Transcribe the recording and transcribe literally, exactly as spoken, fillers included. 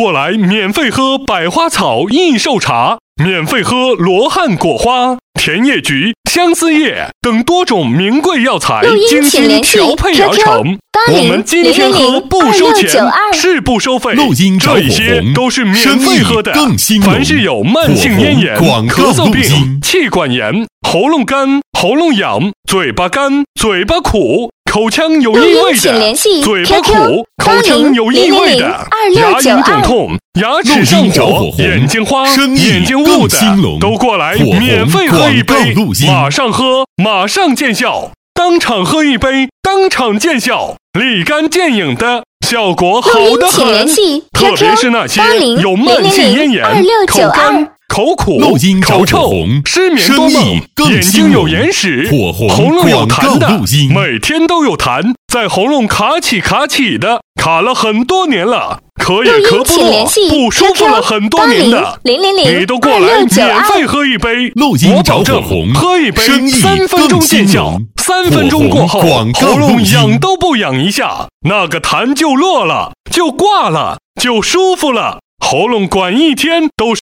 过来免费喝百花草益寿茶，免费喝罗汉果花、甜叶菊、相思叶等多种名贵药材精心调配而成。我们今天喝不收钱，是不收费，这一些都是免费喝的。凡是有慢性咽炎、咳嗽病、气管炎、喉咙干、喉咙痒、嘴巴干、嘴巴苦、口腔有异味的，嘴巴苦、口腔有异味的，牙龈肿痛、牙齿上火、眼睛花、眼睛雾的，都过来免费喝一杯，马上喝，马上见效，当场喝一杯，当场见效，立竿见影的，效果好得很。特别是那些有慢性咽炎、口干、口苦、口臭、失眠多梦、眼睛有眼屎、喉咙有痰的，每天都有痰，在喉咙卡起卡起的，卡了很多年了，咳也咳不落，不舒服了很多年的，你都过来免费喝一杯，我保证喝一杯三分钟见效，三分钟过后喉咙痒都不痒一下，那个痰就落了，就挂了，就舒服了，喉咙管一天都